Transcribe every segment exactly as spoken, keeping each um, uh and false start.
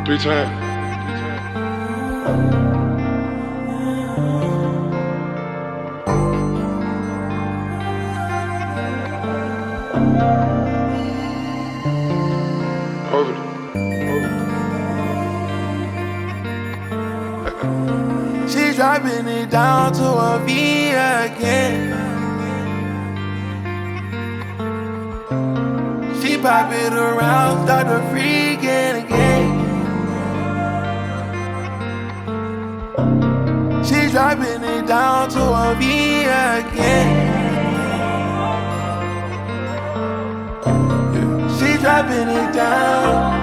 Three times. Over it. She's dropping it down to a V again. She pop it around, start to freaking again. She's dropping it down to a V again. She dropping it down.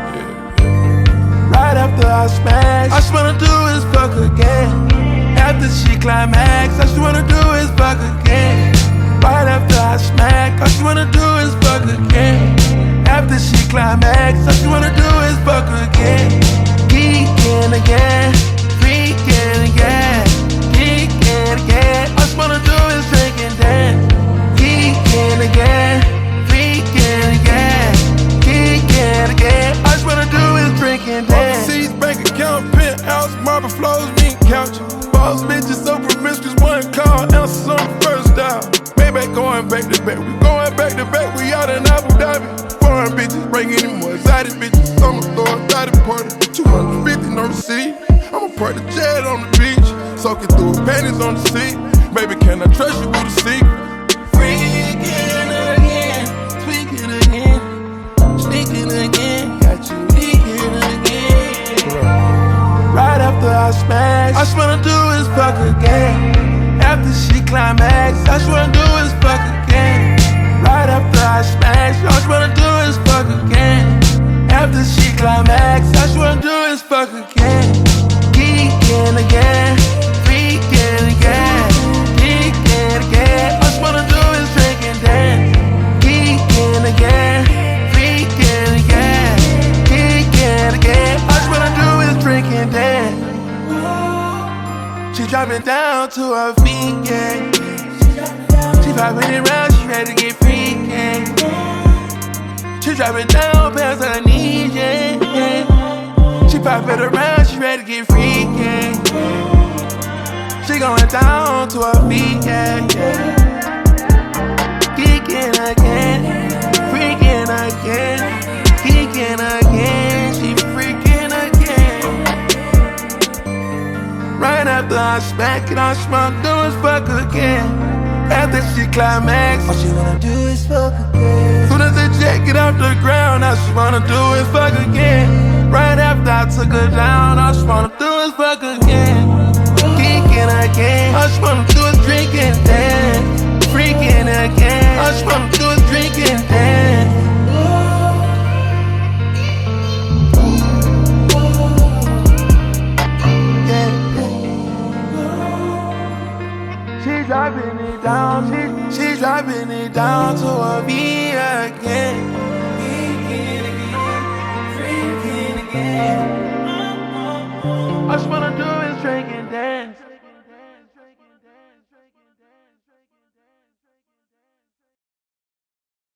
Right after I smash, all she wanna do is fuck again. After she climax, all she wanna do is fuck again. Right after I smack, all she wanna do is fuck again. After she climax, all she wanna do is fuck again. Geeking again, freaking again, geeking again. All she wanna do is drink and dance. Geeking again, freaking again, geeking again. All she wanna do is drink and dance. Overseas bank account, penthouse, marble floors, mean couch. Boss bitches so promiscuous, one call, answers on the first dial. Maybach going back to back, we going back to back, we out in Abu Dhabi. Foreign bitches, bring any more exotic bitches. I'ma throw a thotty party, two hundred fifty no receipt. I'ma park the jet on the beach, soaking through her panties on the seat. Baby, can I trust you with a secret? Freaking again, tweaking again, sneaking again, got you leaking again. Right after I smash, all she wanna do is fuck again. After she climax, all she wanna do is fuck again. Right after I smash, all she wanna do is fuck again. After she climax, all she wanna do is fuck again. Geeking again, freaking again, geeking again. All she wanna do is drink and dance. Geeking again, freaking again, geeking again. All she wanna do is drink and dance. She dropping down to her feet, yeah. She popping it round, she ready to get freaking. She dropping down past her knees, yeah, yeah. She pop it around, she ready to get freaking. She going down to her feet, yeah, yeah. Geeking again, freaking again, geeking again, she freaking again. Right after I smack it, all she wanna do is fuck again. After she climax, all she wanna do is fuck again. Soon as the jet get off the ground, all she wanna do is fuck again. Right after I took her down, all she wanna do is fuck again. Geeking again, all she wanna do is drink and dance. Freaking again, all she wanna do is drink and dance. She's dropping it down, she, she's dropping it down to a V again. All she wanna do is drink and